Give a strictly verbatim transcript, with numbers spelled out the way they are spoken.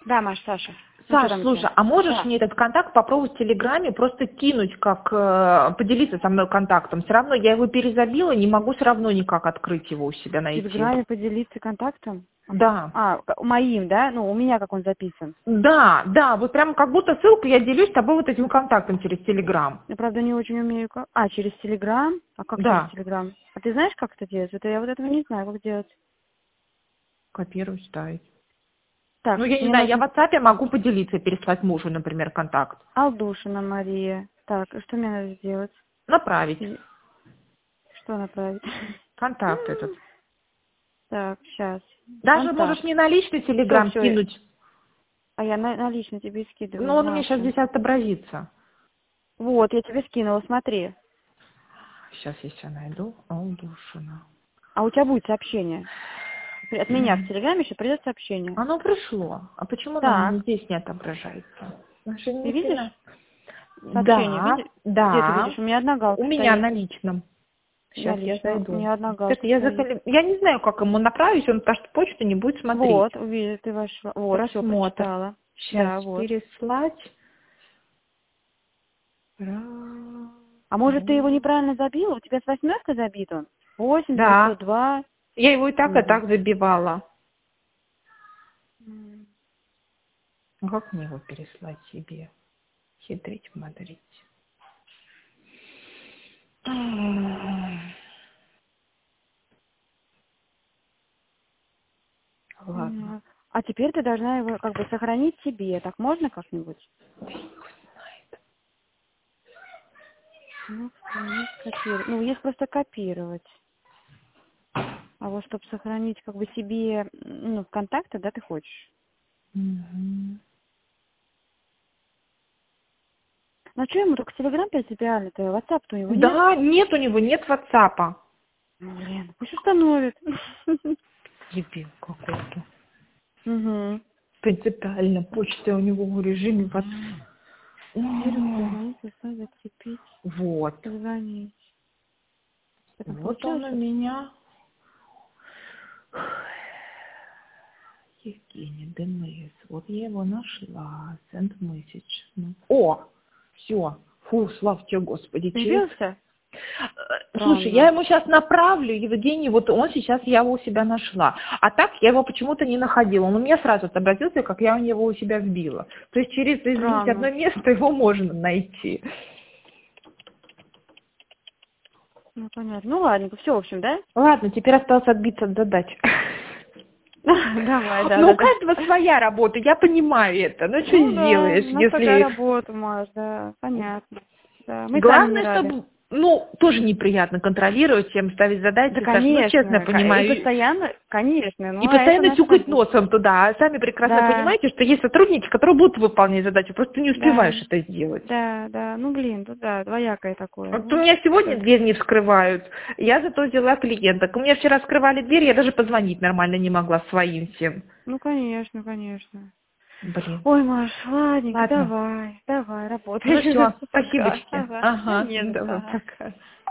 Да, Маш, Саша. Ну, что Саш, там у слушай, тебя? а можешь Да. мне этот контакт попробовать в Телеграме просто кинуть, как э, поделиться со мной контактом? Все равно я его перезабила, не могу все равно никак открыть его у себя В найти. Телеграме поделиться контактом? А, как- Да. а, к- моим, да? Ну, у меня как он записан. Да, да, вот прям как будто ссылку я делюсь с тобой вот этим контактом через Телеграм. Я, правда, не очень умею как. А, через Телеграм? А как через Да. Телеграм? А ты знаешь, как это делать? Это я вот этого не знаю, как делать. Копировать, ставить. Ну, Так, я не мне знаю, я в нужно WhatsApp могу поделиться, переслать мужу, например, контакт. Алдушина Мария. Так, и что мне надо сделать? Направить. И что направить? Контакт этот. Так, сейчас. Даже можешь Контакт. не на личный Все, Телеграм все. кинуть. А я на, на лично тебе Ну, скидываю, он у меня сейчас Маша. здесь отобразится. Вот, я тебе скинула, смотри. Сейчас я себя найду. Алдушина. А у тебя будет сообщение. При- От меня в Телеграме еще придет сообщение. Оно пришло. А почему оно мне Так, здесь не отображается? ты видишь? Ошибительно. Сообщение Да, видишь? Где ты видишь? да. У меня одна У галка меня стоит. на личном. На Сейчас я личном. У зайду. меня одна Сейчас галка я стоит. заколи... Я не знаю, как ему направить, он потому что почту не будет смотреть. Вот, увидела, ты вошла. Вот, все, Просмотр. прочитала. Сейчас Да, вот. переслать. А может, ты его Про- неправильно забила? У тебя с восьмеркой забит он? Восемь, девятьсот Да. два. Я его и так, и Угу. так забивала. Ну, как мне его переслать себе? Хитрить, смотреть. Ладно. А теперь ты должна его как бы сохранить себе. Так можно как-нибудь? Ну, сохранить, копировать. Ну, есть просто копировать. А вот чтобы сохранить как бы себе, ну, в контакты, да, ты хочешь? Мгм. Ну, а что ему только Телеграм принципиально-то? WhatsApp-то у него нет? Да, нет у него, нет ватсапа. Ну, блин, пусть установит. Дебил какой-то. Угу. Принципиально. Почта у него в режиме ватсап. Первый позвонить, составить, закрепить, Вот. позвонить. Это Вот он получилось? у меня. Евгений ДМС. Вот я его нашла. Send message. Ну. О! Все. Фу, слава тебе, Господи, через... Появился? Э, Слушай, я Странно. ему сейчас направлю, Евгений, вот он сейчас, я его у себя нашла. А так я его почему-то не находила. Он у меня сразу отобразился, как я его у себя вбила. То есть через, извините, одно Странно. место его можно найти. Ну, понятно. Ну, ладненько, все, в общем, да? Ладно, теперь осталось отбиться от задач. Давай, да, Ну, да, у да. каждого своя работа, я понимаю это. Ну, что Ну да, сделаешь, у нас такая если... работа, Маш, да, понятно. Да, мы сами не Главное, рады. чтобы, ну, тоже неприятно контролировать, всем ставить Да, задачи, Саша, ну, честно, я конечно, ко- и понимаю. постоянно, конечно, И ну, а это постоянно наша тюкать работа. носом туда. А сами прекрасно Да, понимаете, что есть сотрудники, которые будут выполнять задачу, просто ты не да, успеваешь это сделать. да, да, ну, блин, ну, да, двоякое такое, Вот у ну, меня сегодня что. дверь не вскрывают, я зато взяла клиенток. У меня вчера вскрывали дверь, я даже позвонить нормально не могла своим всем. Ну, конечно, конечно. Блин. Ой, Маш, ладненько, Ладно. давай, давай, Ну работай. все, Пока. спасибочки. Ага, да Ага, не за что, давай, ага. пока.